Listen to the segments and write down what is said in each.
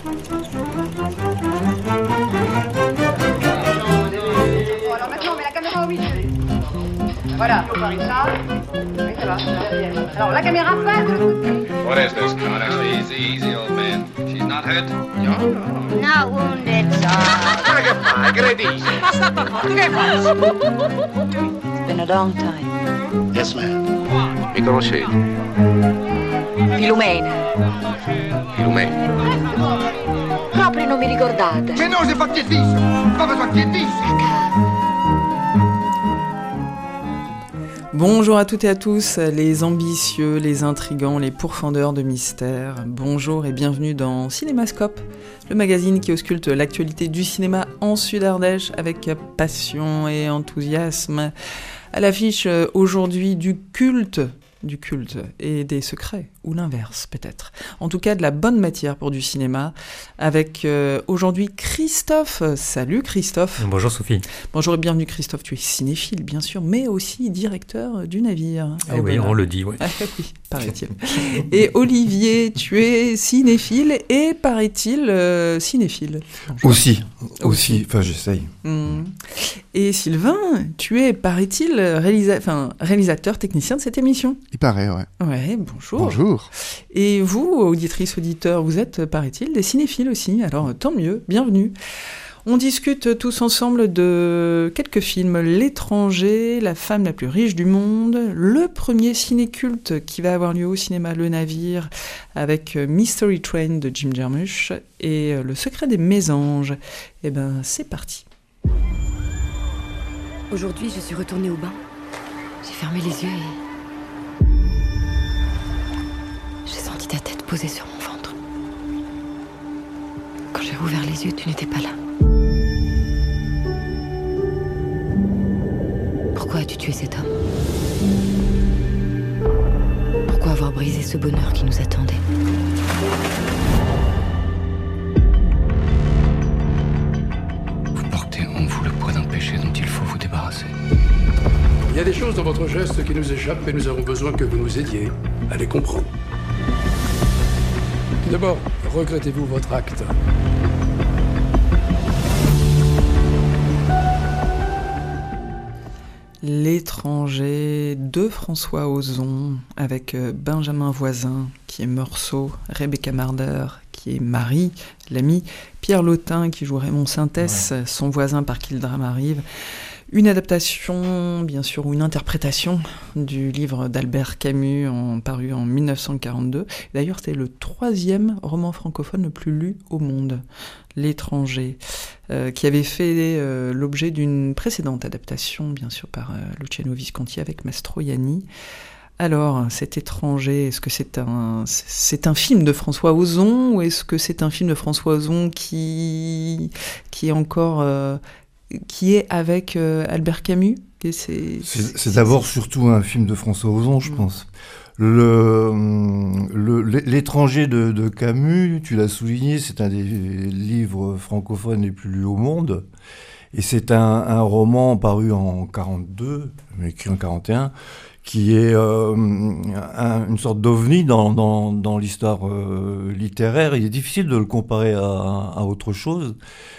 Alors maintenant, on met la caméra au milieu. Voilà, on parie ça. Oui, ça va. Alors, la caméra passe de l'autre côté. What is this, Connor? Easy, old man. She's not hurt? No. Not wounded, sir. Ma che fai? Credi? It's been a long time. Yes, ma'am. Mi conoscete? Filumena. Filumena. Proprio non mi ricordate. Mais non, j'ai pas de pied de vis. Pas besoin de pied de vis. Bonjour à toutes et à tous, les ambitieux, les intrigants, les pourfendeurs de mystères. Bonjour et bienvenue dans Cinémascope, le magazine qui ausculte l'actualité du cinéma en Sud-Ardèche avec passion et enthousiasme. À l'affiche aujourd'hui du culte et des secrets, ou l'inverse peut-être. En tout cas de la bonne matière pour du cinéma, avec aujourd'hui Christophe. Salut Christophe. Bonjour Sophie. Bonjour et bienvenue Christophe, tu es cinéphile bien sûr, mais aussi directeur du navire. Ah oui, on le dit, oui. Ah oui, paraît-il. Et Olivier, tu es cinéphile et paraît-il cinéphile. Bonjour. Aussi, enfin j'essaye. Et Sylvain, tu es, paraît-il, réalisateur, technicien de cette émission. Il paraît, ouais. Ouais, bonjour. Bonjour. Et vous, auditrices, auditeurs, vous êtes, paraît-il, des cinéphiles aussi, alors tant mieux, bienvenue. On discute tous ensemble de quelques films, L'étranger, La femme la plus riche du monde, le premier ciné-culte qui va avoir lieu au cinéma Le Navire avec Mystery Train de Jim Jarmusch et Le secret des mésanges. Eh ben, c'est parti. Aujourd'hui, je suis retournée au bain. J'ai fermé les yeux et... j'ai senti ta tête posée sur mon ventre. Quand j'ai rouvert les yeux, tu n'étais pas là. Pourquoi as-tu tué cet homme? Pourquoi avoir brisé ce bonheur qui nous attendait? Vous portez en vous le poids d'un péché dont il faut vous débarrasser. Il y a des choses dans votre geste qui nous échappent et nous avons besoin que vous nous aidiez à les comprendre. Tout d'abord, regrettez-vous votre acte? L'étranger de François Ozon avec Benjamin Voisin qui est Meursault, Rebecca Marder qui est Marie, l'ami, Pierre Lotin qui joue Raymond Sintès, son voisin par qui le drame arrive. Une adaptation, bien sûr, ou une interprétation du livre d'Albert Camus paru en 1942. D'ailleurs, c'est le 3e roman francophone le plus lu au monde, L'étranger, qui avait fait l'objet d'une précédente adaptation, bien sûr, par Luciano Visconti avec Mastroianni. Alors, cet étranger, est-ce que c'est un film de François Ozon ou est-ce que c'est un film de François Ozon qui est encore... qui est avec Albert Camus et c'est d'abord surtout un film de François Ozon, je pense. L'étranger de Camus, tu l'as souligné, c'est un des livres francophones les plus lus au monde. Et c'est un roman paru en 42, mais écrit en 41, qui est une sorte d'ovni dans l'histoire littéraire. Il est difficile de le comparer à autre chose.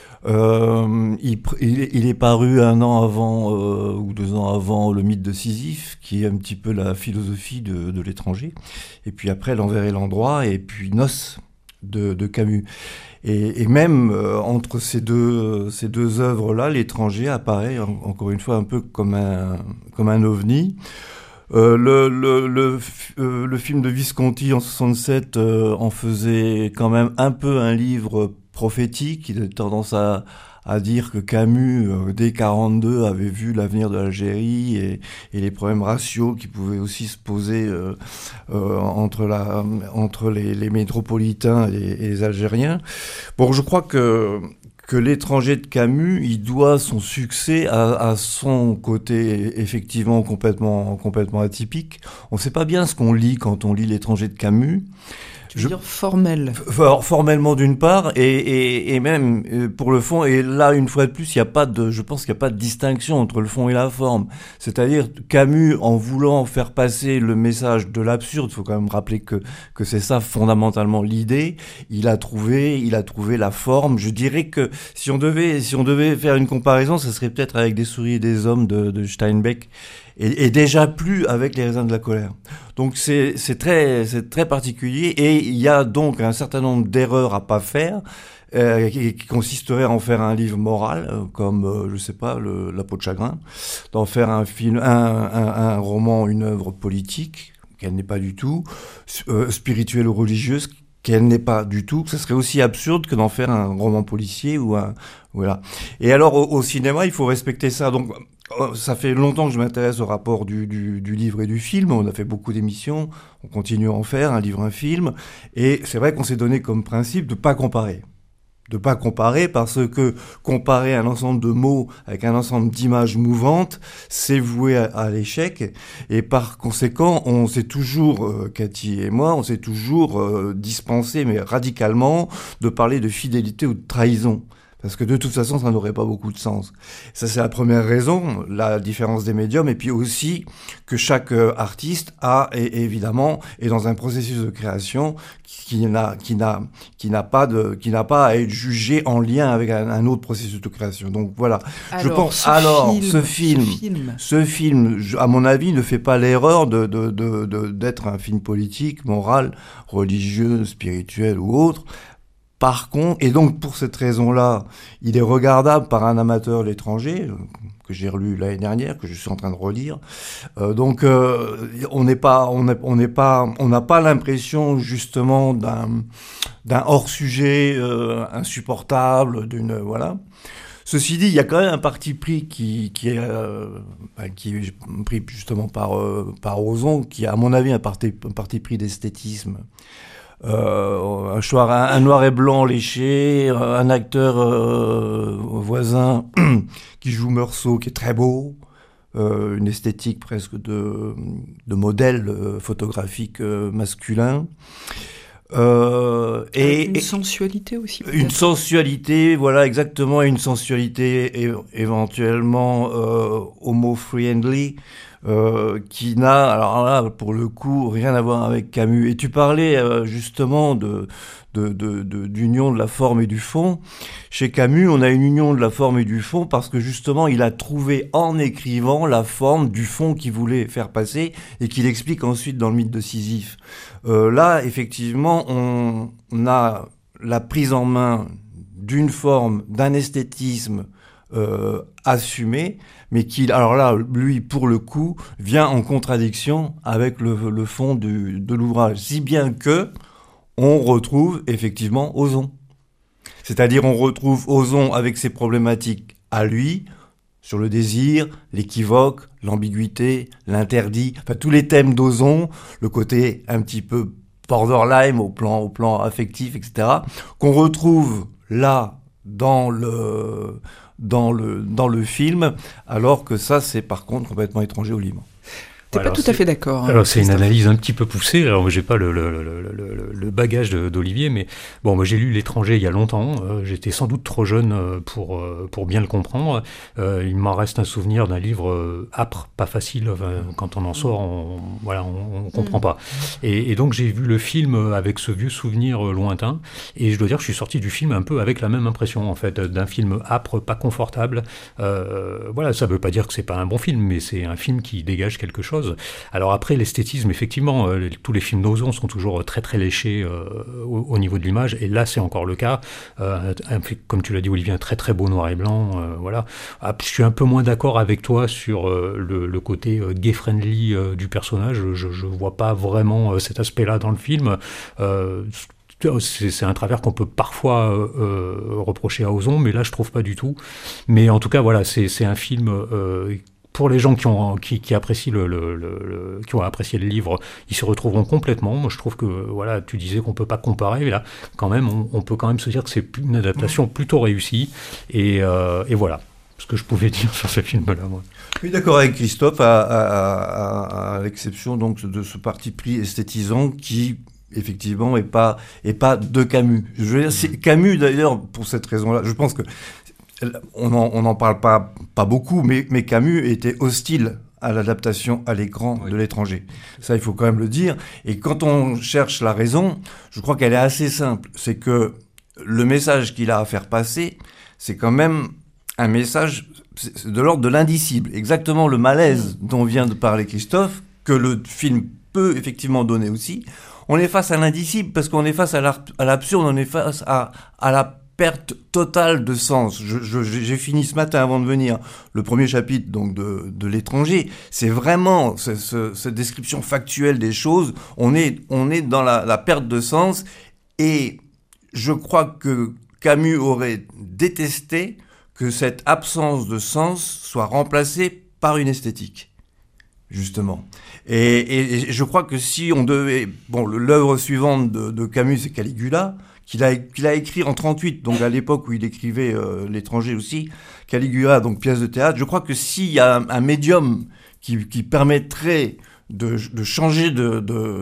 Il est paru 1 an avant ou 2 ans avant le mythe de Sisyphe, qui est un petit peu la philosophie de l'étranger. Et puis après, L'envers et l'endroit, et puis Noces de Camus. Et même entre ces deux œuvres-là, l'étranger apparaît encore une fois un peu comme un ovni. Le film de Visconti en 67 en faisait quand même un peu un livre prophétique. Il a tendance à dire que Camus, dès 42, avait vu l'avenir de l'Algérie et les problèmes raciaux qui pouvaient aussi se poser entre les métropolitains et les Algériens. Bon, je crois que l'étranger de Camus, il doit son succès à son côté effectivement complètement atypique. On ne sait pas bien ce qu'on lit quand on lit l'étranger de Camus. Tu veux dire formel. Formellement d'une part, et même pour le fond. Et là, une fois de plus, je pense qu'il n'y a pas de distinction entre le fond et la forme. C'est-à-dire, Camus, en voulant faire passer le message de l'absurde, il faut quand même rappeler que c'est ça fondamentalement l'idée, il a trouvé la forme. Je dirais que si on devait faire une comparaison, ça serait peut-être avec Des souris et des hommes de Steinbeck, et déjà plus avec Les raisins de la colère. Donc c'est très particulier, et il y a donc un certain nombre d'erreurs à pas faire, qui consisterait à en faire un livre moral, comme je sais pas, La peau de chagrin, d'en faire un film, un roman, une œuvre politique qu'elle n'est pas du tout, spirituelle ou religieuse qu'elle n'est pas du tout. Ce serait aussi absurde que d'en faire un roman policier voilà. Et alors au cinéma, il faut respecter ça. Donc ça fait longtemps que je m'intéresse au rapport du livre et du film. On a fait beaucoup d'émissions, on continue à en faire, un livre, un film. Et c'est vrai qu'on s'est donné comme principe de pas comparer. De pas comparer, parce que comparer un ensemble de mots avec un ensemble d'images mouvantes, c'est voué à l'échec. Et par conséquent, on s'est toujours, Cathy et moi, on s'est toujours dispensé, mais radicalement, de parler de fidélité ou de trahison. Parce que de toute façon, ça n'aurait pas beaucoup de sens. Ça, c'est la première raison, la différence des médiums, et puis aussi que chaque artiste évidemment, est dans un processus de création qui n'a pas à être jugé en lien avec un autre processus de création. Donc voilà. Ce film, à mon avis, ne fait pas l'erreur d'être un film politique, moral, religieux, spirituel ou autre. Par contre, et donc pour cette raison-là, il est regardable par un amateur de l'étranger, que j'ai relu l'année dernière, que je suis en train de relire. Donc on n'a pas l'impression justement d'un hors-sujet insupportable, voilà. Ceci dit, il y a quand même un parti pris qui est pris justement par Ozon, qui est à mon avis un parti pris d'esthétisme. Un noir et blanc léché, un acteur voisin qui joue Meursault, qui est très beau, une esthétique presque de modèle photographique masculin. Et une sensualité aussi. Peut-être. Une sensualité, voilà, exactement, une sensualité éventuellement homo-friendly. Qui n'a, alors là, pour le coup, rien à voir avec Camus. Et tu parlais justement d'union de la forme et du fond. Chez Camus, on a une union de la forme et du fond parce que justement, il a trouvé en écrivant la forme du fond qu'il voulait faire passer et qu'il explique ensuite dans le mythe de Sisyphe. Là, effectivement, on a la prise en main d'une forme, d'un esthétisme assumé, mais qui, alors là, lui, pour le coup, vient en contradiction avec le fond de l'ouvrage, si bien que on retrouve effectivement Ozon. C'est-à-dire, on retrouve Ozon avec ses problématiques à lui, sur le désir, l'équivoque, l'ambiguïté, l'interdit, enfin tous les thèmes d'Ozon, le côté un petit peu borderline au plan affectif, etc., qu'on retrouve là dans le film, alors que ça, c'est par contre complètement étranger au livre. T'es pas tout à fait d'accord. Hein, alors c'est une analyse un petit peu poussée. Alors j'ai pas le bagage d'Olivier, mais bon, moi j'ai lu L'étranger il y a longtemps. J'étais sans doute trop jeune pour bien le comprendre. Il m'en reste un souvenir d'un livre âpre, pas facile. Quand on en sort, on comprend pas. Et donc j'ai vu le film avec ce vieux souvenir lointain. Et je dois dire que je suis sorti du film un peu avec la même impression en fait, d'un film âpre, pas confortable. Voilà, ça veut pas dire que c'est pas un bon film, mais c'est un film qui dégage quelque chose. Alors après, l'esthétisme, effectivement, tous les films d'Ozon sont toujours très très léchés au niveau de l'image, et là c'est encore le cas. Comme tu l'as dit, Olivier, un très très beau noir et blanc, voilà. Je suis un peu moins d'accord avec toi sur le côté gay-friendly du personnage. Je vois pas vraiment cet aspect-là dans le film. C'est un travers qu'on peut parfois reprocher à Ozon, mais là je trouve pas du tout. Mais en tout cas, voilà, c'est un film... pour les gens qui apprécient qui ont apprécié le livre, ils se retrouveront complètement. Moi, je trouve que, voilà, tu disais qu'on peut pas comparer, mais là, quand même, on peut quand même se dire que c'est une adaptation plutôt réussie. Et voilà ce que je pouvais dire sur ce film-là, moi. Oui, d'accord avec Christophe, à l'exception donc de ce parti pris esthétisant qui effectivement, et pas de Camus. Je veux dire, c'est Camus, d'ailleurs, pour cette raison-là, je pense que on n'en parle pas beaucoup, mais Camus était hostile à l'adaptation à l'écran de L'étranger. Ça, il faut quand même le dire. Et quand on cherche la raison, je crois qu'elle est assez simple. C'est que le message qu'il a à faire passer, c'est quand même un message de l'ordre de l'indicible. Exactement le malaise dont vient de parler Christophe, que le film peut effectivement donner aussi. On est face à l'indicible parce qu'on est face à l'absurde, on est face à la perte totale de sens. J'ai fini ce matin avant de venir le premier chapitre donc de L'étranger. C'est vraiment cette description factuelle des choses. On est dans la perte de sens, et je crois que Camus aurait détesté que cette absence de sens soit remplacée par une esthétique, justement. Et je crois que si on devait... Bon, l'œuvre suivante de Camus, c'est Caligula, qu'il a écrit en 1938, donc à l'époque où il écrivait L'étranger aussi. Caligula, donc pièce de théâtre. Je crois que s'il y a un médium qui permettrait de changer de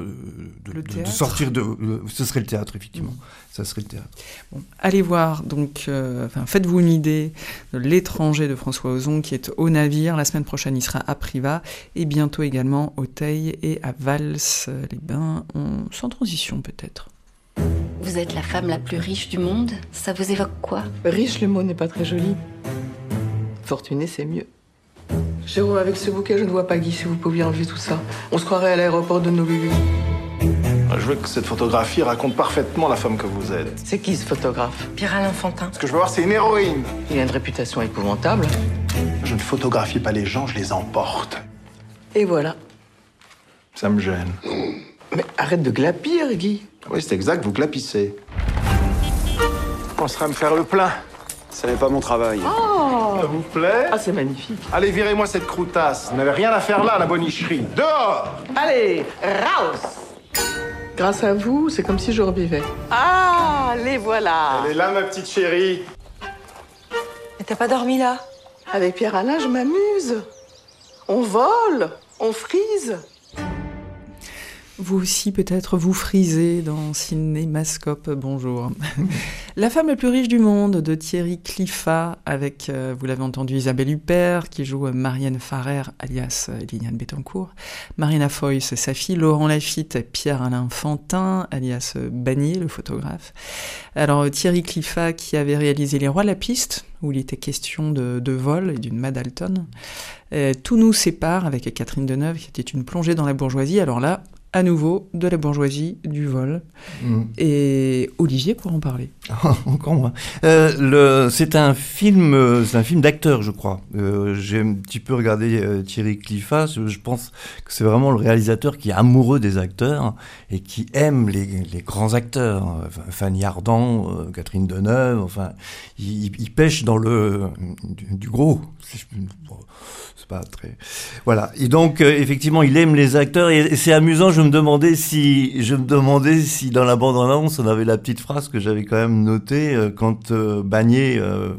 sortir ce serait le théâtre, effectivement. Ça serait le théâtre. Bon, allez voir, donc, faites-vous une idée de L'étranger de François Ozon, qui est au Navire. La semaine prochaine, il sera à Privas, et bientôt également au Teil et à Vals-les-Bains, sans transition peut-être. Vous êtes la femme la plus riche du monde. Ça vous évoque quoi? Riche, le mot n'est pas très joli. Fortuné, c'est mieux. Jérôme, avec ce bouquet, je ne vois pas Guy, si vous pouviez enlever tout ça. On se croirait à l'aéroport de Honolulu. Je veux que cette photographie raconte parfaitement la femme que vous êtes. C'est qui ce photographe? Pierre-Alain Fantin. Ce que je veux voir, c'est une héroïne. Il a une réputation épouvantable. Je ne photographie pas les gens, je les emporte. Et voilà. Ça me gêne. Mais arrête de glapir, Guy. Oui, c'est exact, vous glapissez. Vous penserez à me faire le plein. Ça n'est pas mon travail. Oh, ça vous plaît? Ah, c'est magnifique. Allez, virez-moi cette croutasse. Vous n'avez rien à faire là, à la bonicherie. Dehors! Allez, raus! Grâce à vous, c'est comme si je revivais. Ah, les voilà! Elle est là, ma petite chérie. Mais t'as pas dormi là? Avec Pierre-Alain, je m'amuse. On vole, on frise. Vous aussi, peut-être, vous frisez dans Cinémascope. Bonjour. La femme la plus riche du monde, de Thierry Cliffat, avec, vous l'avez entendu, Isabelle Huppert, qui joue Marianne Farrer, alias Liliane Bettencourt. Marina Foïs, sa fille. Laurent Lafitte, Pierre-Alain Fantin, alias Bagné, le photographe. Alors, Thierry Cliffat, qui avait réalisé Les Rois de la piste, où il était question de vol et d'une Madalton. Tout nous sépare, avec Catherine Deneuve, qui était une plongée dans la bourgeoisie. Alors là, à nouveau, de la bourgeoisie, du vol. Et Olivier pour en parler. Encore moi. C'est un film d'acteur, je crois. J'ai un petit peu regardé Thierry Cliffat. Je pense que c'est vraiment le réalisateur qui est amoureux des acteurs et qui aime les grands acteurs. Fanny Ardant, Catherine Deneuve. Enfin, il pêche dans du gros. C'est pas très... Voilà. Et donc, effectivement, il aime les acteurs et c'est amusant. Je me demandais si dans la bande-annonce, on avait la petite phrase que j'avais quand même notée quand Bagné,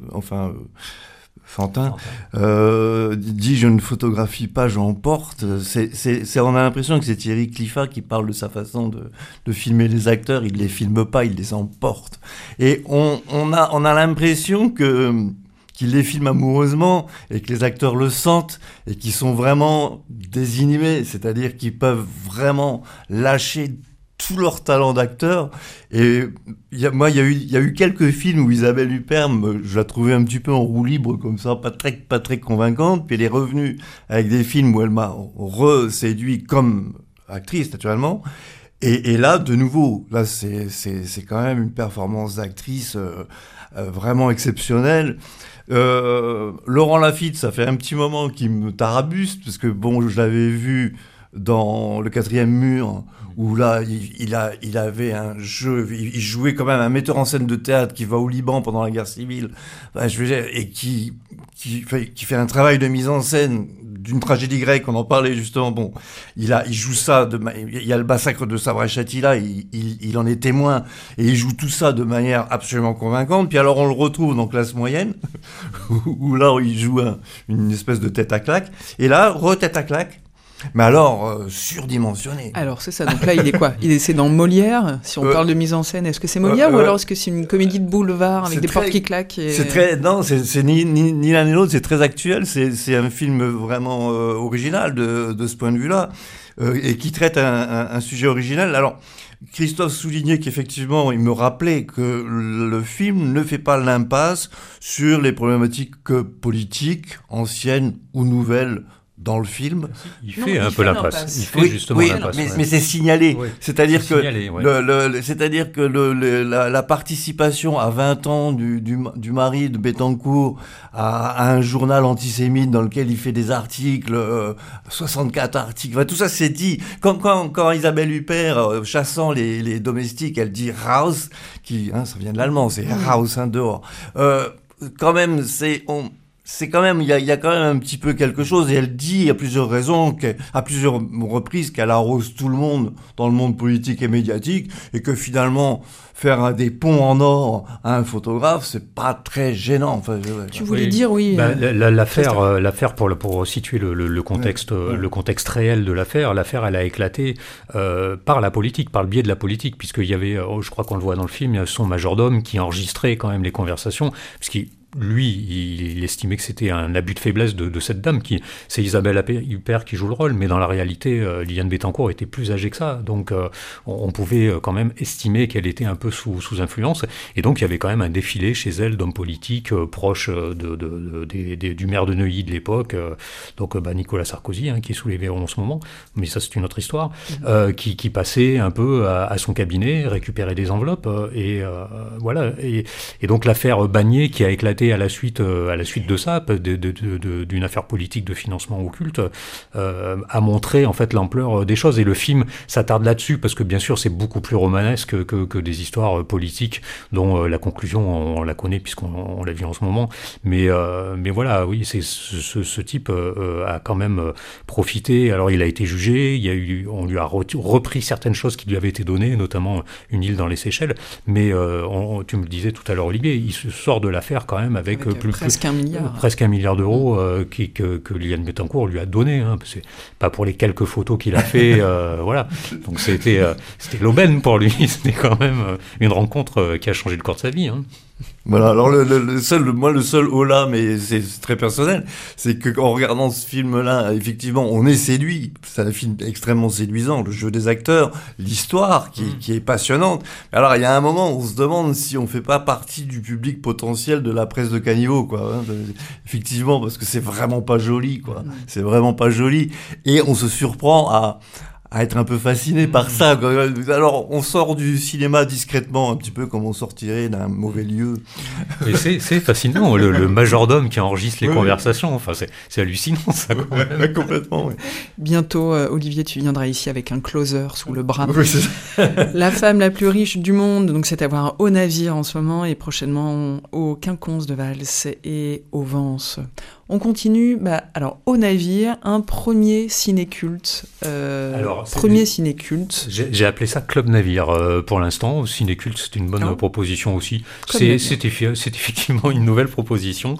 Fantin, dit « Je ne photographie pas, j'emporte ». On a l'impression que c'est Thierry Cliffat qui parle de sa façon de filmer les acteurs. Il ne les filme pas, il les emporte. Et on a l'impression qu'il les filme amoureusement et que les acteurs le sentent et qu'ils sont vraiment désinhibés, c'est-à-dire qu'ils peuvent vraiment lâcher tout leur talent d'acteur. Et il y a eu quelques films où Isabelle Huppert, je la trouvais un petit peu en roue libre comme ça, pas très convaincante, puis elle est revenue avec des films où elle m'a reséduit comme actrice, naturellement. Et là, de nouveau, là, c'est quand même une performance d'actrice vraiment exceptionnelle. Laurent Lafitte, ça fait un petit moment qu'il me tarabuste, parce que bon, je l'avais vu dans Le Quatrième Mur, où là, il avait un jeu, il jouait quand même un metteur en scène de théâtre qui va au Liban pendant la guerre civile, je veux dire, et qui fait un travail de mise en scène d'une tragédie grecque, on en parlait justement. Bon, il joue ça, il y a le massacre de Sabra et Shatila, il en est témoin, et il joue tout ça de manière absolument convaincante. Puis alors on le retrouve dans Classe moyenne, où là il joue une espèce de tête à claque, et là, re-tête à claque. mais alors surdimensionné. Alors c'est ça, donc là il est quoi? C'est dans Molière, si on parle de mise en scène, est-ce que c'est Molière ou alors est-ce que c'est une comédie de boulevard avec des portes qui claquent Non, c'est ni l'un ni l'autre, c'est très actuel, c'est un film vraiment original de ce point de vue-là, et qui traite un sujet original. Alors, Christophe soulignait qu'effectivement, il me rappelait que le film ne fait pas l'impasse sur les problématiques politiques, anciennes ou nouvelles, dans le film. Il fait un peu l'impasse. Il fait justement l'impasse. Mais c'est signalé. Oui. C'est-à-dire que la participation à 20 ans du mari de Bettencourt à un journal antisémite dans lequel il fait des articles, 64 articles, tout ça c'est dit. Quand Isabelle Huppert, chassant les domestiques, elle dit Raus, ça vient de l'allemand, c'est Raus, dehors. Quand même, c'est quand même, il y a quand même un petit peu quelque chose, et elle dit à plusieurs reprises qu'elle arrose tout le monde dans le monde politique et médiatique, et que finalement, faire des ponts en or à un photographe, c'est pas très gênant. Enfin, tu voulais dire, oui. L'affaire pour situer le contexte, le contexte réel de l'affaire elle a éclaté par la politique, par le biais de la politique, puisqu'il y avait, je crois qu'on le voit dans le film, il y a son majordome qui enregistrait quand même les conversations, puisqu'il lui, il estimait que c'était un abus de faiblesse de cette dame. C'est Isabelle Huppert qui joue le rôle, mais dans la réalité, Liliane Bettencourt était plus âgée que ça. Donc, on pouvait quand même estimer qu'elle était un peu sous influence. Et donc, il y avait quand même un défilé chez elle d'hommes politiques proches du maire de Neuilly de l'époque. Donc, Nicolas Sarkozy, qui est sous les verrous en ce moment. Mais ça, c'est une autre histoire. Qui passait un peu à son cabinet, récupérait des enveloppes. Voilà. Et donc, l'affaire Bagné qui a éclaté à la suite de ça, d'une affaire politique de financement occulte, a montré en fait l'ampleur des choses. Et le film s'attarde là-dessus parce que bien sûr c'est beaucoup plus romanesque que des histoires politiques dont la conclusion on la connaît puisqu'on l'a vu en ce moment. Mais voilà, oui, c'est ce type a quand même profité. Alors il a été jugé, on lui a repris certaines choses qui lui avaient été données, notamment une île dans les Seychelles. Mais tu me le disais tout à l'heure, Olivier, il se sort de l'affaire quand même avec presque un milliard. Presque $1 milliard que Liliane Bettencourt lui a donné. C'est pas pour les quelques photos qu'il a fait. Voilà. Donc c'était l'aubaine pour lui. C'était quand même une rencontre qui a changé le cours de sa vie. Voilà, alors le seul holà, mais c'est très personnel, c'est que en regardant ce film-là, effectivement, on est séduit. C'est un film extrêmement séduisant, le jeu des acteurs, l'histoire qui est passionnante. Alors il y a un moment où on se demande si on fait pas partie du public potentiel de la presse de caniveau, quoi. Effectivement, parce que c'est vraiment pas joli, quoi. C'est vraiment pas joli, et on se surprend à être un peu fasciné par ça. Alors, on sort du cinéma discrètement, un petit peu comme on sortirait d'un mauvais lieu. Et c'est fascinant, le majordome qui enregistre les conversations. Enfin, c'est hallucinant, ça. Complètement, oui. Bientôt, Olivier, tu viendras ici avec un closer sous le bras. Oui, c'est ça. La femme la plus riche du monde, donc c'est à voir au Navire en ce moment et prochainement au Quinconce de Valls et au Vence. On continue, alors au Navire, un premier ciné-culte. Ciné-culte. J'ai appelé ça Club Navire pour l'instant. Ciné-culte, c'est une bonne proposition aussi. C'est effectivement une nouvelle proposition.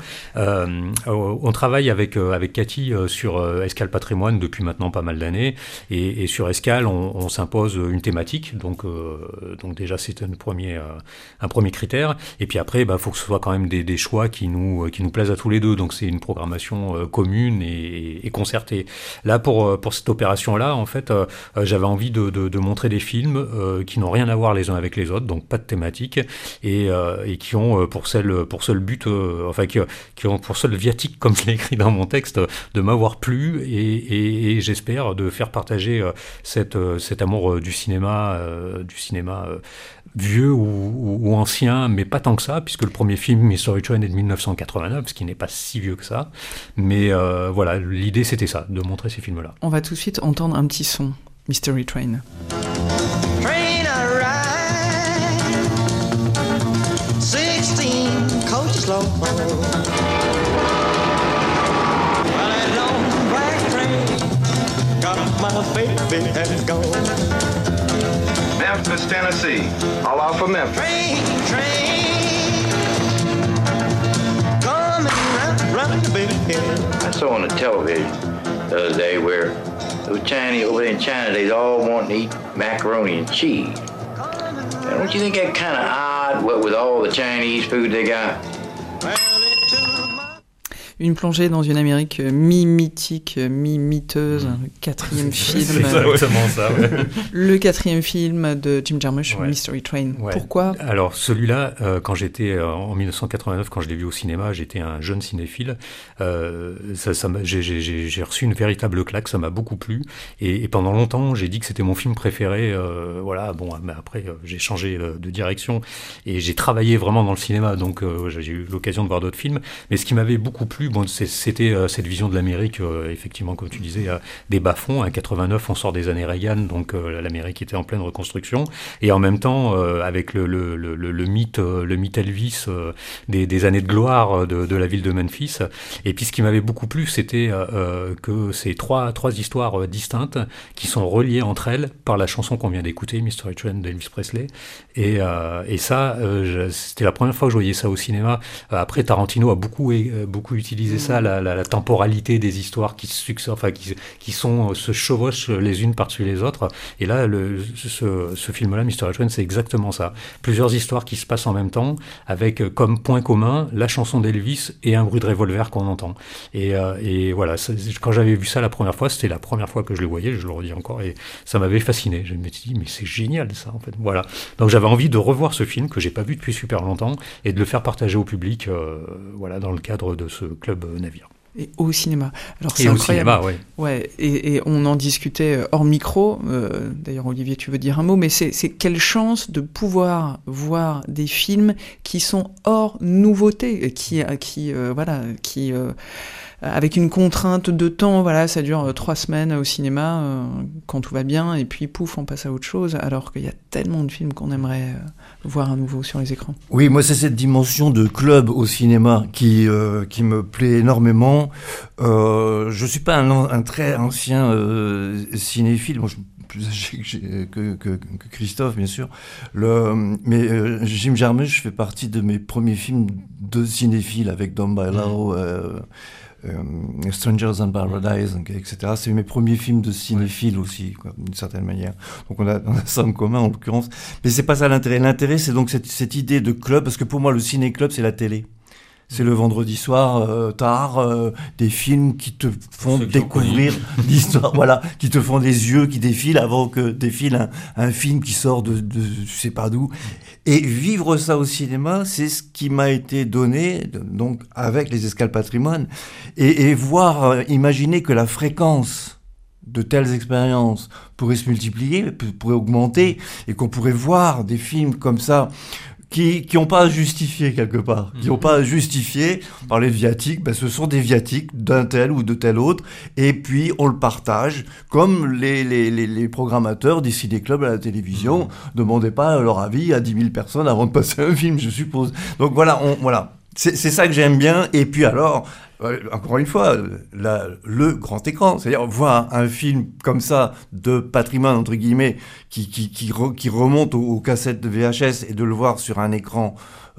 On travaille avec Cathy sur Escale Patrimoine depuis maintenant pas mal d'années. Et sur Escale, on s'impose une thématique. Donc déjà, c'est un premier critère. Et puis après, faut que ce soit quand même des choix qui nous plaisent à tous les deux. Donc c'est une programmation commune et concertée. Là, pour cette opération-là, en fait, j'avais envie de montrer des films qui n'ont rien à voir les uns avec les autres, donc pas de thématique, et qui ont pour seul but, qui ont pour seul viatique, comme je l'ai écrit dans mon texte, de m'avoir plu et j'espère de faire partager cet amour du cinéma vieux ou ancien, mais pas tant que ça, puisque le premier film, Mystery Train, est de 1989, ce qui n'est pas si vieux que ça. Mais voilà, l'idée c'était ça, de montrer ces films-là. On va tout de suite entendre un petit son, Mystery Train. Train I ride, 16 coaches long. Well, that long black train got my baby and gone. Memphis, Tennessee. All out for Memphis. Train, coming round the bend. I saw on the television the other day where those Chinese over there in China, they all want to eat macaroni and cheese. Now, don't you think that kind of odd, what with all the Chinese food they got? Une plongée dans une Amérique mi-mythique, mi-miteuse, le quatrième film. C'est exactement ça, ouais. Le quatrième film de Jim Jarmusch, ouais. Mystery Train. Ouais. Pourquoi ? Alors celui-là, quand j'étais en 1989, quand je l'ai vu au cinéma, j'étais un jeune cinéphile. J'ai reçu une véritable claque, ça m'a beaucoup plu. Et pendant longtemps, j'ai dit que c'était mon film préféré. Voilà, bon, mais après, j'ai changé de direction et j'ai travaillé vraiment dans le cinéma, donc j'ai eu l'occasion de voir d'autres films. Mais ce qui m'avait beaucoup plu, bon, c'était cette vision de l'Amérique, effectivement, comme tu disais, des bas-fonds. En 89, on sort des années Reagan, donc l'Amérique était en pleine reconstruction. Et en même temps, avec le mythe Elvis des années de gloire de la ville de Memphis. Et puis ce qui m'avait beaucoup plu, c'était que ces trois histoires distinctes qui sont reliées entre elles par la chanson qu'on vient d'écouter, Mystery Train d'Elvis Presley. Et ça, c'était la première fois que je voyais ça au cinéma. Après, Tarantino a beaucoup utilisé ça, la temporalité des histoires qui se chevauchent les unes par-dessus les autres. Et là, ce film-là, Mystery Train, c'est exactement ça. Plusieurs histoires qui se passent en même temps, avec comme point commun la chanson d'Elvis et un bruit de revolver qu'on entend. Et voilà, quand j'avais vu ça la première fois, c'était la première fois que je le voyais, je le redis encore, et ça m'avait fasciné. Je me suis dit, mais c'est génial ça, en fait. Voilà. Donc j'avais envie de revoir ce film que j'ai pas vu depuis super longtemps et de le faire partager au public, voilà, dans le cadre de ce club navire. Et au cinéma. Alors c'est et incroyable. Au cinéma, ouais. Ouais. Et on en discutait hors micro. D'ailleurs, Olivier, tu veux dire un mot, mais c'est quelle chance de pouvoir voir des films qui sont hors nouveauté, qui avec une contrainte de temps, voilà, ça dure 3 semaines au cinéma quand tout va bien, et puis pouf, on passe à autre chose, alors qu'il y a tellement de films qu'on aimerait voir à nouveau sur les écrans. Oui, moi c'est cette dimension de club au cinéma qui me plaît énormément. Je suis pas un très ancien cinéphile, moi je plus âgé que Christophe, bien sûr. Mais Jim Jarmusch fait partie de mes premiers films de cinéphile avec Down by Law, Strangers in Paradise, etc. C'est mes premiers films de cinéphile aussi, quoi, d'une certaine manière. Donc on a ça en commun en l'occurrence. Mais c'est pas ça l'intérêt. L'intérêt, c'est donc cette idée de club, parce que pour moi, le ciné-club, c'est la télé. C'est le vendredi soir, tard, des films qui te font découvrir l'histoire, voilà, qui te font des yeux qui défilent avant que défile un film qui sort de je sais pas d'où. Et vivre ça au cinéma, c'est ce qui m'a été donné, donc, avec les Escales Patrimoine, et voir, imaginer que la fréquence de telles expériences pourrait se multiplier, pourrait augmenter, et qu'on pourrait voir des films comme ça, qui n'ont pas à justifier quelque part, qui n'ont pas à justifier, parler de viatique, ben ce sont des viatiques d'un tel ou de tel autre, et puis on le partage, comme les programmateurs des ciné-clubs à la télévision demandaient pas leur avis à 10 000 personnes avant de passer un film, je suppose. Donc voilà, c'est ça que j'aime bien, et puis alors, encore une fois, le grand écran, c'est-à-dire voir un film comme ça de patrimoine entre guillemets qui remonte aux cassettes de VHS et de le voir sur un écran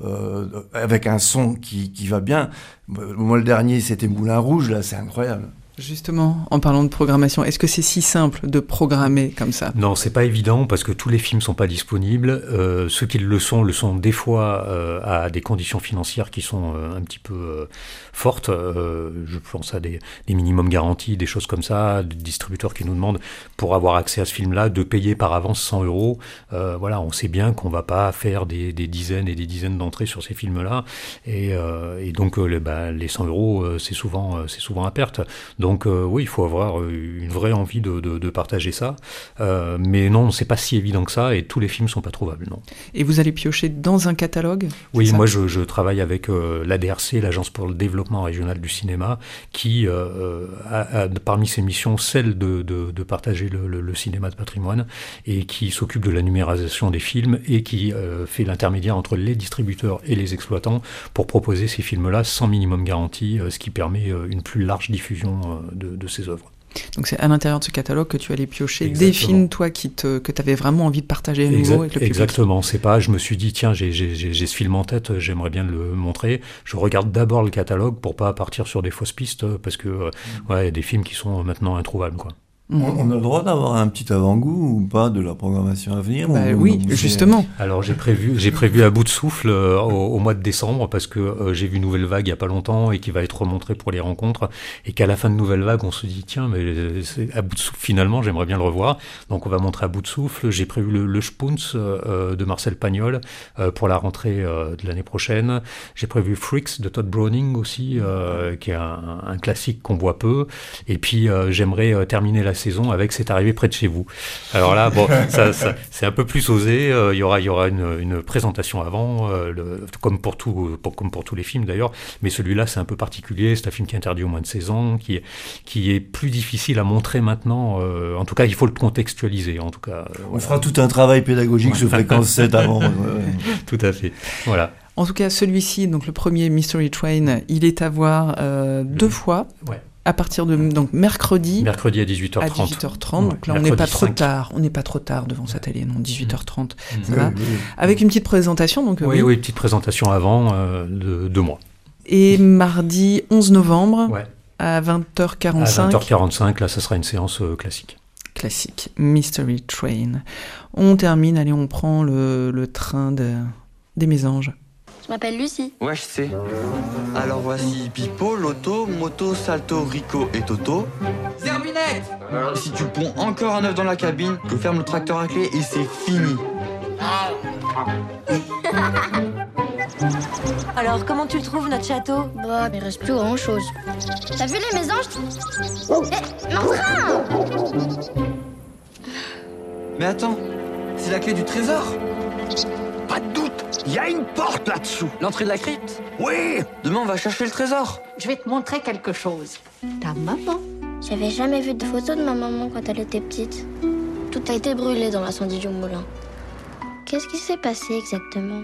avec un son qui va bien. Moi, le dernier, c'était Moulin Rouge, là, c'est incroyable. Justement, en parlant de programmation, est-ce que c'est si simple de programmer comme ça ? Non, c'est pas évident parce que tous les films sont pas disponibles. Ceux qui le sont des fois à des conditions financières qui sont un petit peu fortes. Je pense à des minimums garantis, des choses comme ça, des distributeurs qui nous demandent pour avoir accès à ce film-là de payer par avance 100 €. Voilà, on sait bien qu'on va pas faire des dizaines et des dizaines d'entrées sur ces films-là, et donc les 100 €, c'est souvent à perte. Donc oui, il faut avoir une vraie envie de partager ça. Mais non, c'est pas si évident que ça, et tous les films sont pas trouvables, non. Et vous allez piocher dans un catalogue ? Oui, moi je travaille avec l'ADRC, l'Agence pour le développement régional du cinéma, qui a parmi ses missions celle de partager le cinéma de patrimoine, et qui s'occupe de la numérisation des films, et qui fait l'intermédiaire entre les distributeurs et les exploitants pour proposer ces films-là sans minimum garantie, ce qui permet une plus large diffusion de ces œuvres. Donc c'est à l'intérieur de ce catalogue que tu allais piocher des films, toi, que tu avais vraiment envie de partager à nouveau avec le public. Exactement, c'est pas, je me suis dit, tiens, j'ai ce film en tête, j'aimerais bien le montrer. Je regarde d'abord le catalogue pour pas partir sur des fausses pistes, parce que il y a des films qui sont maintenant introuvables, quoi. On a le droit d'avoir un petit avant-goût ou pas de la programmation à venir? Oui, justement. Alors j'ai prévu à bout de souffle au mois de décembre, parce que j'ai vu Nouvelle Vague il y a pas longtemps et qui va être remontré pour les rencontres, et qu'à la fin de Nouvelle Vague on se dit tiens, mais c'est à bout de souffle finalement, j'aimerais bien le revoir. Donc on va montrer à bout de souffle. J'ai prévu le Spoons de Marcel Pagnol pour la rentrée de l'année prochaine. J'ai prévu Freaks de Todd Browning aussi, qui est un classique qu'on voit peu. Et puis j'aimerais terminer la saison avec C'est arrivé près de chez vous. Alors là, bon, ça c'est un peu plus osé. Il y aura une présentation avant, comme pour tous les films d'ailleurs. Mais celui-là, c'est un peu particulier. C'est un film qui est interdit au moins de 16 ans, qui est plus difficile à montrer maintenant. En tout cas, il faut le contextualiser. En tout cas, on fera tout un travail pédagogique sur Fréquence 7 avant. Tout à fait. Voilà. En tout cas, celui-ci, donc le premier Mystery Train, il est à voir 2 fois. Ouais. À partir de mercredi à 18h30. À 18h30. Donc là, on n'est pas trop tard. On n'est pas trop tard devant cette allée, non, 18h30. Ça va. Avec une petite présentation. Donc, oui, petite présentation avant de 2 mois. Et mardi 11 novembre à 20h45. À 20h45, là, ça sera une séance classique. Classique. Mystery Train. On termine, allez, on prend le train des Mésanges. Je m'appelle Lucie. Ouais, je sais. Alors voici Pipo, Loto, Moto, Salto, Rico et Toto. Zerbinette! Si tu ponds encore un œuf dans la cabine, je ferme le tracteur à clé et c'est fini. Alors, comment tu le trouves, notre château? Bah, il reste plus grand-chose. T'as vu les mésanges? Eh, mon train! Mais attends, c'est la clé du trésor? Pas de doute, il y a une porte là-dessous. L'entrée de la crypte? Oui. Demain, on va chercher le trésor. Je vais te montrer quelque chose. Ta maman. J'avais jamais vu de photos de ma maman quand elle était petite. Tout a été brûlé dans l'incendie du moulin. Qu'est-ce qui s'est passé exactement?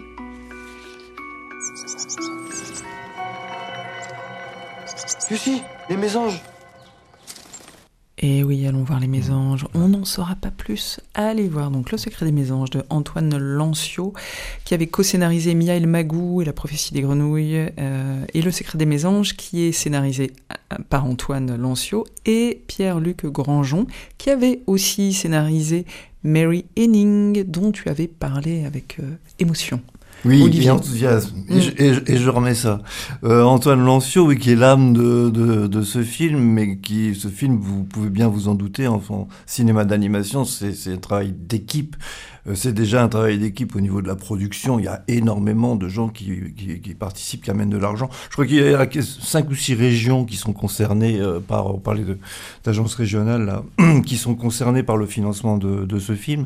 Lucie, les mésanges. Et oui, allons voir les Mésanges. On n'en saura pas plus. Allez voir donc Le Secret des Mésanges de Antoine Lancio, qui avait co-scénarisé Mia et le Magou et La prophétie des grenouilles, et Le Secret des Mésanges, qui est scénarisé par Antoine Lancio et Pierre-Luc Grangeon, qui avait aussi scénarisé Mary Henning, dont tu avais parlé avec émotion. Oui, Olivier. et enthousiasme. Et je remets ça. Antoine Lancio, oui, qui est l'âme de ce film, mais ce film, vous pouvez bien vous en douter, en cinéma d'animation, c'est un travail d'équipe. C'est déjà un travail d'équipe au niveau de la production. Il y a énormément de gens qui participent, qui amènent de l'argent. Je crois qu'il y a 5 ou 6 régions qui sont concernées on parlait d'agences régionales, là, qui sont concernées par le financement de ce film.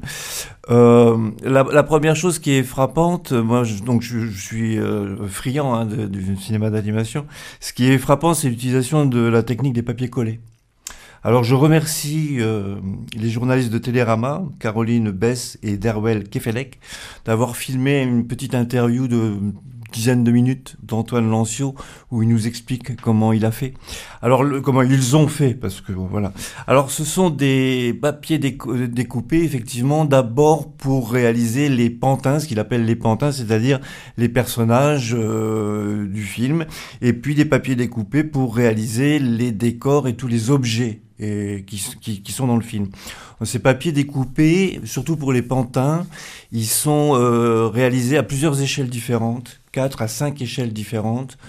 La première chose qui est frappante, moi, je suis friand du cinéma d'animation. Ce qui est frappant, c'est l'utilisation de la technique des papiers collés. Alors je remercie les journalistes de Télérama, Caroline Bess et Derwell Kefelec, d'avoir filmé une petite interview de dizaine de minutes d'Antoine Lancio où il nous explique comment il a fait. Alors comment ils ont fait, parce que voilà. Alors ce sont des papiers découpés effectivement d'abord pour réaliser les pantins, ce qu'il appelle les pantins, c'est-à-dire les personnages du film, et puis des papiers découpés pour réaliser les décors et tous les objets qui sont dans le film. Ces papiers découpés, surtout pour les pantins, ils sont réalisés à plusieurs échelles différentes, 4 à 5 échelles différentes,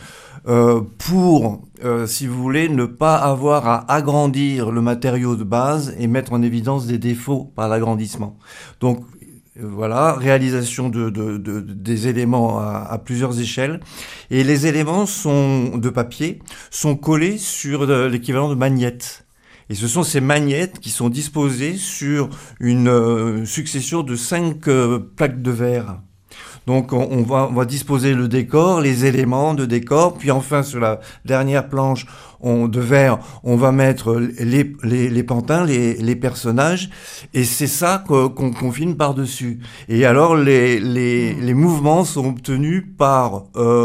pour, si vous voulez, ne pas avoir à agrandir le matériau de base et mettre en évidence des défauts par l'agrandissement. Donc, voilà, réalisation des éléments à plusieurs échelles. Et les éléments de papier sont collés sur l'équivalent de magnettes. Et ce sont ces magnettes qui sont disposées sur une succession de 5 plaques de verre. Donc on va disposer le décor, les éléments de décor, puis enfin sur la dernière planche de verre, on va mettre les pantins, les personnages, et c'est ça qu'on filme par-dessus. Et alors les mouvements sont obtenus par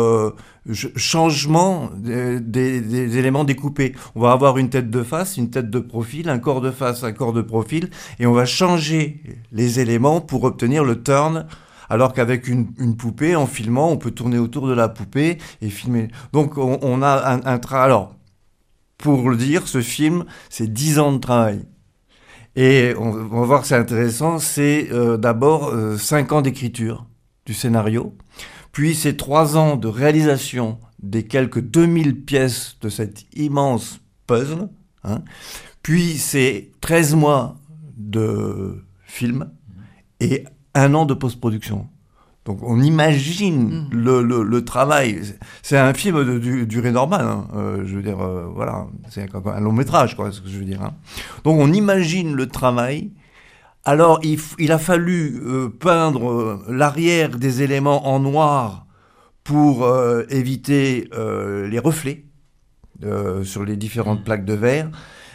changement des éléments découpés. On va avoir une tête de face, une tête de profil, un corps de face, un corps de profil, et on va changer les éléments pour obtenir le turn, alors qu'avec une poupée, en filmant, on peut tourner autour de la poupée et filmer. Donc on a un travail. Alors, pour le dire, ce film, c'est 10 ans de travail. Et on va voir que c'est intéressant, c'est d'abord 5 ans d'écriture du scénario, puis c'est 3 ans de réalisation des quelques 2000 pièces de cet immense puzzle, hein. Puis c'est 13 mois de film et 1 an de post-production. Donc on imagine le travail. C'est un film de durée normale, hein. Je veux dire, voilà, c'est un long métrage, quoi, c'est ce que je veux dire. Hein. Donc on imagine le travail. Alors il a fallu peindre l'arrière des éléments en noir pour éviter les reflets sur les différentes plaques de verre.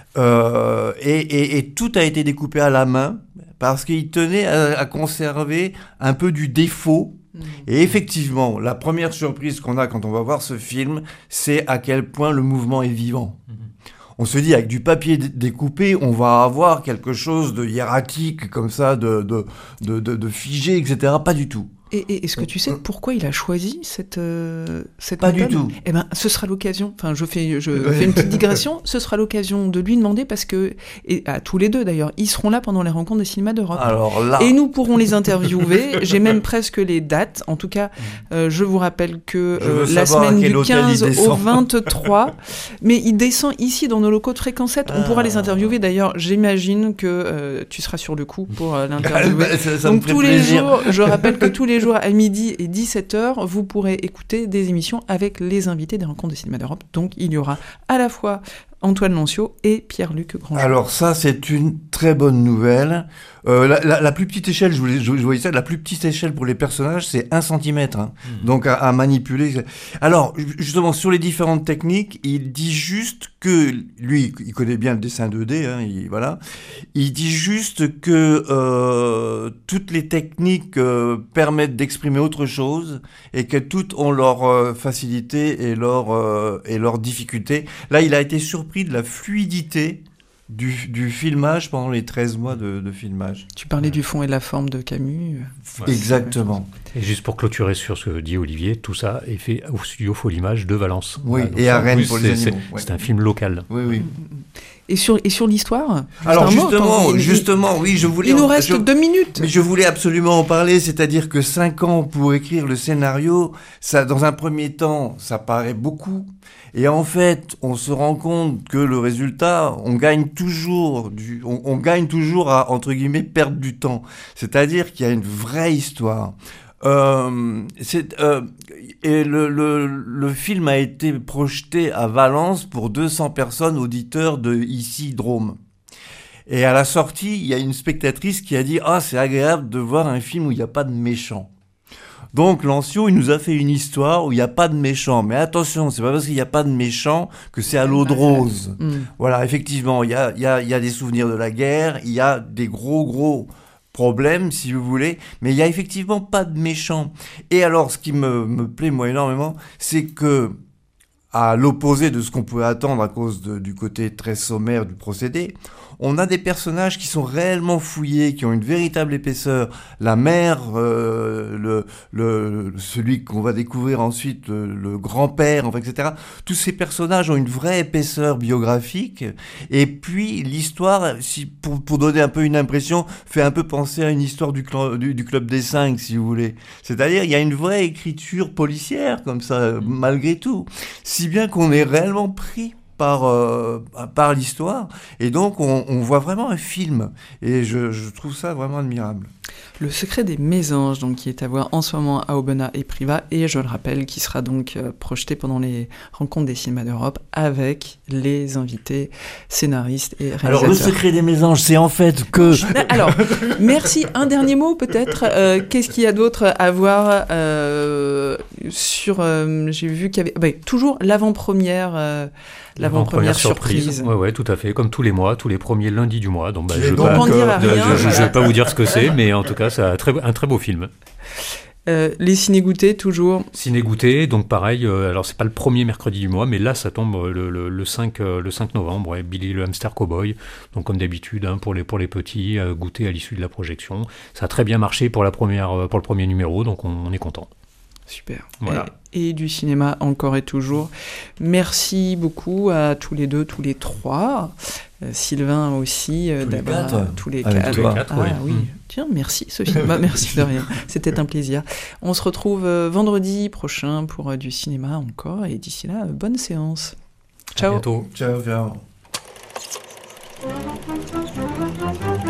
Et tout a été découpé à la main parce qu'il tenait à conserver un peu du défaut. Et effectivement, la première surprise qu'on a quand on va voir ce film, c'est à quel point le mouvement est vivant. On se dit, avec du papier découpé, on va avoir quelque chose de hiératique, comme ça, de figé, etc. Pas du tout. Et est-ce que tu sais pourquoi il a choisi cette Pas méthode ? du tout. Eh ben, ce sera l'occasion. Enfin, je fais une petite digression. Ce sera l'occasion de lui demander parce que, et à tous les deux d'ailleurs, ils seront là pendant les rencontres de cinéma d'Europe. Alors là. Et nous pourrons les interviewer. J'ai même presque les dates. En tout cas, je vous rappelle que la semaine du 15 au 23. Mais il descend ici dans nos locaux de Fréquence 7. On pourra les interviewer. D'ailleurs, j'imagine que tu seras sur le coup pour l'interviewer. Ça Donc me fait tous les plaisir. jours, je rappelle que tous les jours à midi et 17h, vous pourrez écouter des émissions avec les invités des rencontres de cinéma d'Europe. Donc il y aura à la fois Antoine Lancio et Pierre-Luc Grandjean. Alors ça, c'est une très bonne nouvelle. La plus petite échelle, je voyais ça, la plus petite échelle pour les personnages, c'est 1 cm. Hein. Donc à manipuler. Alors, justement, sur les différentes techniques, il dit juste que, lui, il connaît bien le dessin 2D, hein, voilà. Il dit juste que toutes les techniques permettent d'exprimer autre chose et que toutes ont leur facilité et leur difficulté. Là, il a été surpris de la fluidité du filmage pendant les 13 mois de filmage. Tu parlais du fond et de la forme de Camus. Exactement. Et juste pour clôturer sur ce que dit Olivier, tout ça est fait au studio Folimage de Valence. Oui, voilà, et à Rennes pour les animaux. C'est un film local. Oui, oui. Et sur l'histoire ? Alors justement, oui, je voulais... Il nous reste 2 minutes. Mais je voulais absolument en parler, c'est-à-dire que 5 ans pour écrire le scénario, ça, dans un premier temps, ça paraît beaucoup. Et en fait, on se rend compte que le résultat, on gagne toujours à, entre guillemets, perdre du temps. C'est-à-dire qu'il y a une vraie histoire. Et le film a été projeté à Valence pour 200 personnes, auditeurs de ici Drôme. Et à la sortie, il y a une spectatrice qui a dit « Ah, c'est agréable de voir un film où il n'y a pas de méchants ». Donc Lancio, il nous a fait une histoire où il n'y a pas de méchants. Mais attention, c'est pas parce qu'il n'y a pas de méchants que c'est à l'eau de rose. Voilà, effectivement, il y a des souvenirs de la guerre, il y a des gros problème, si vous voulez, mais il n'y a effectivement pas de méchants. Et alors, ce qui me plaît, moi, énormément, c'est que, à l'opposé de ce qu'on pouvait attendre à cause du côté très sommaire du procédé, on a des personnages qui sont réellement fouillés, qui ont une véritable épaisseur. La mère, celui qu'on va découvrir ensuite, le grand-père, enfin, etc. Tous ces personnages ont une vraie épaisseur biographique. Et puis, l'histoire, pour donner un peu une impression, fait un peu penser à une histoire du Club des 5, si vous voulez. C'est-à-dire, il y a une vraie écriture policière, comme ça, malgré tout. Si bien qu'on est réellement pris par l'histoire, et donc on voit vraiment un film, et je trouve ça vraiment admirable. Le secret des mésanges, donc, qui est à voir en ce moment à Aubenas et Privas, et je le rappelle, qui sera donc projeté pendant les rencontres des cinémas d'Europe avec les invités scénaristes et réalisateurs. Alors, le secret des mésanges, c'est en fait que... Alors, merci. Un dernier mot, peut-être. Qu'est-ce qu'il y a d'autre à voir sur... j'ai vu qu'il y avait... toujours l'avant-première... L'avant-première surprise. Ouais, tout à fait. Comme tous les mois, tous les premiers lundis du mois. Donc, je ne vais pas vous dire ce que c'est, mais en tout cas, c'est un très beau film. Les ciné-goûtés, toujours. Ciné-goûtés, donc pareil, alors c'est pas le premier mercredi du mois, mais là ça tombe le 5 novembre, ouais, Billy le Hamster Cowboy, donc comme d'habitude, hein, pour les petits, goûter à l'issue de la projection. Ça a très bien marché pour le premier numéro, donc on est content. Super. Voilà. Et du cinéma encore et toujours. Merci beaucoup à tous les deux, tous les trois. Sylvain aussi. Tous les quatre. Oui. Tiens, merci Sophie. Merci de rien. C'était un plaisir. On se retrouve vendredi prochain pour du cinéma encore. Et d'ici là, bonne séance. Ciao. À bientôt. Ciao.